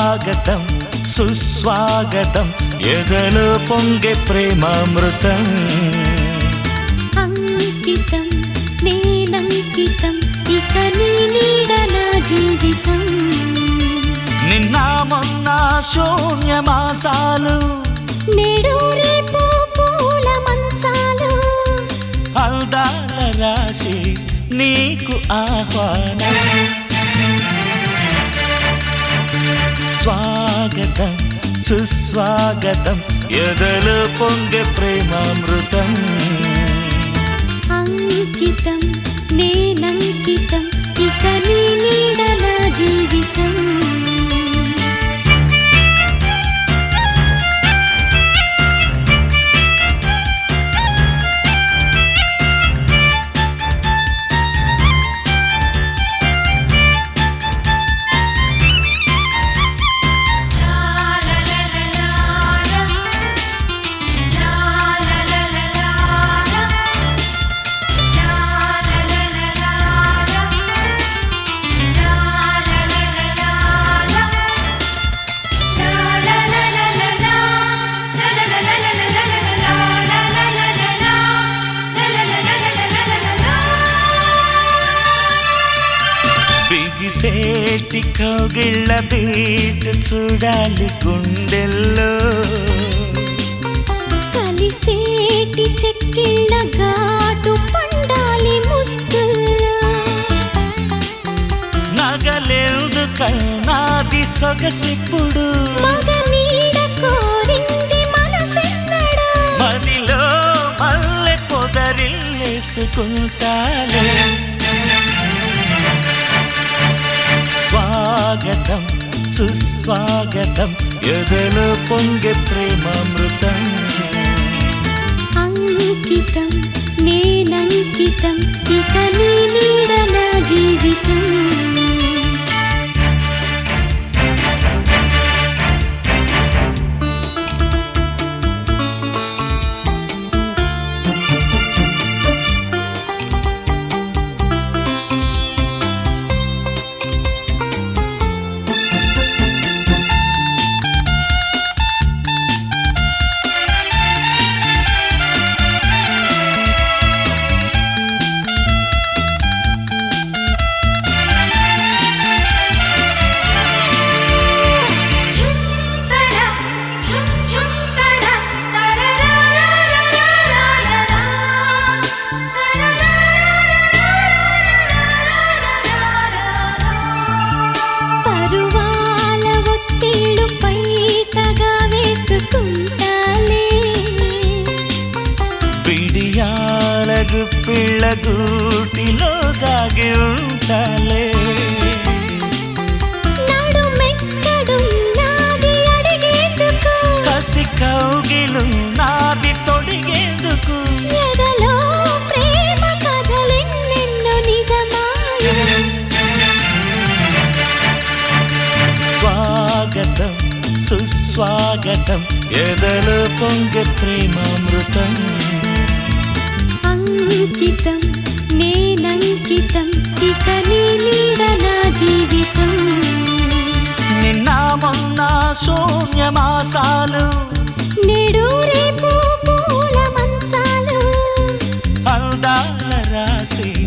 స్వాగతం సుస్వాగతం ఎదలో పొంగే ప్రేమామృతం అంకితం నేనంకితం ఇక నీ నీడ నా జీవితం నిన్న మొన్న శూన్యమాసాలు నేడు రేపు పూల మంచాలు అందాల రాశి నీకు ఆహ్వానం స్వాగతం సుస్వాగతం ఎదలో పొంగే ప్రేమామృతం అంకితం నేనంకితం ఇక నీ నీడ నా జీవితం బిగిసేటి కౌగిళ్ళ బీటు చూడాలి గుండెల్లో కలిసేటి చెక్కిళ్ళ ఘాటు పండాలి ముద్దుల్లో నగలెందుకన్నాది సొగసిప్పుడు మగ నీడ కోరింది మనసెన్నడా మదిలో మల్లె పొదరిల్లేసుకుంటాలే స్వాగతం సుస్వాగతం ఎదలో పొంగే ప్రేమామృతం అంకితం నేనంకితం ఇక నీ నీడ నా జీవితం పిల్లగూటిలో దాగి ఉంటాలే నడుమెక్కడున్నాది అడిగేందుకు కసి కౌగిలు నాది తొడిగేందుకు ఎదలో ప్రేమ కథలెన్నెన్నో నిజమాయే స్వాగతం సుస్వాగతం ఎదలో పొంగే ప్రేమామృతం అంకితం నేనంకితం ఇక నీ నీడ నా జీవితం నిన్న మొన్న శూన్యమాసాలు నేడు రేపు పూల మంచాలు అందాల రాశి